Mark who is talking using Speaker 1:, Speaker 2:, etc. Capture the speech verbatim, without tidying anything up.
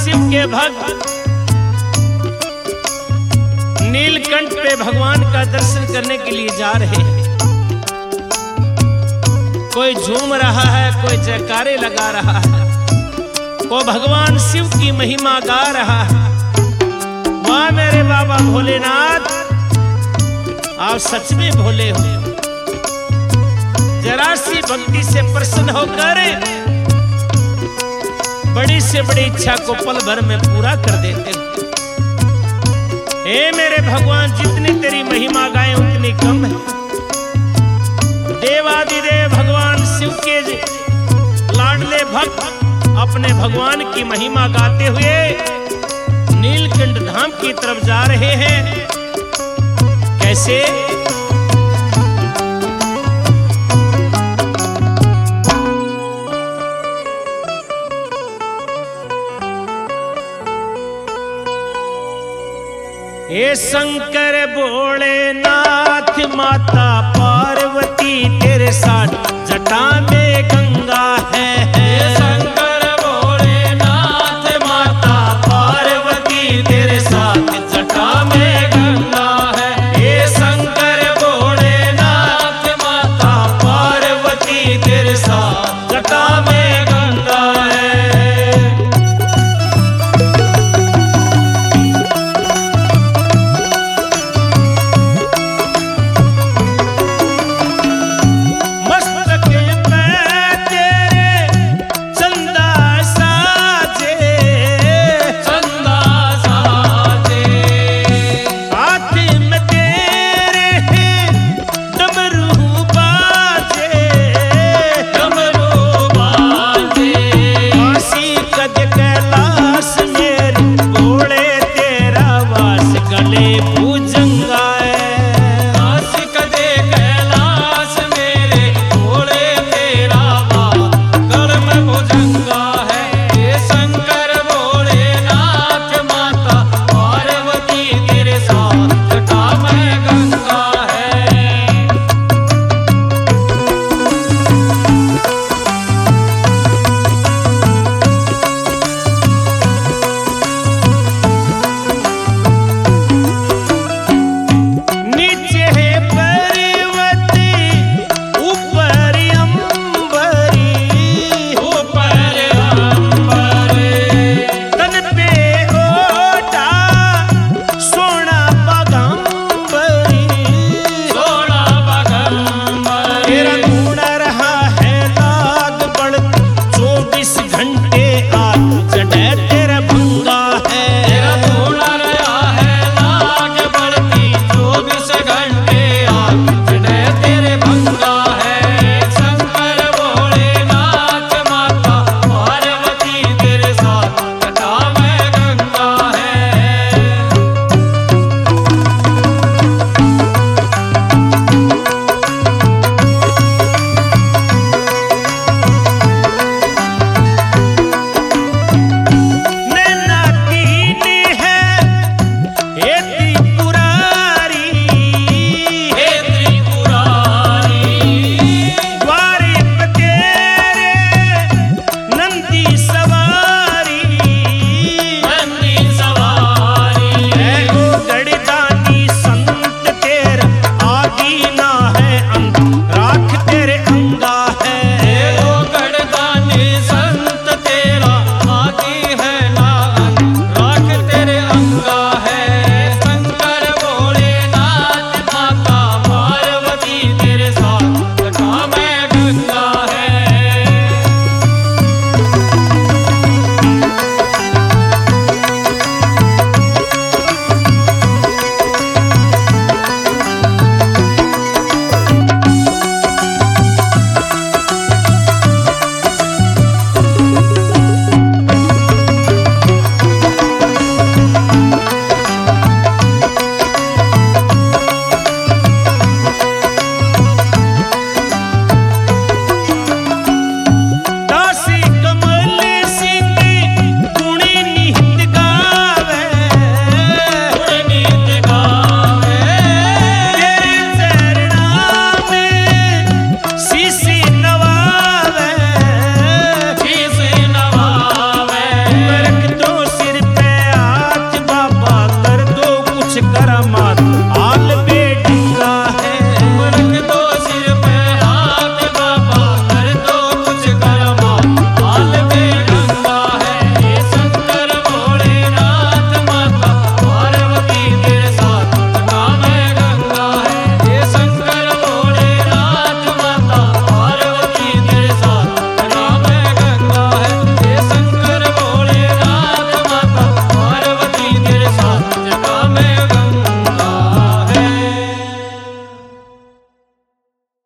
Speaker 1: शिव के भक्त नीलकंठ पे भगवान का दर्शन करने के लिए जा रहे हैं। कोई झूम रहा है, कोई जयकारे लगा रहा है, कोई भगवान शिव की महिमा गा रहा है। वाह मेरे बाबा भोलेनाथ, आप सच में भोले हो। जरा सी भक्ति से प्रसन्न होकर बड़ी से बड़ी इच्छा को पल भर में पूरा कर देते हो। हे मेरे भगवान, जितनी तेरी महिमा गाएं उतनी कम है। देवादिदेव भगवान शिव के लाडले भक्त अपने भगवान की महिमा गाते हुए नीलकंठ धाम की तरफ जा रहे हैं। कैसे? हे शंकर भोलेनाथ, माता पार्वती तेरे साथ जटा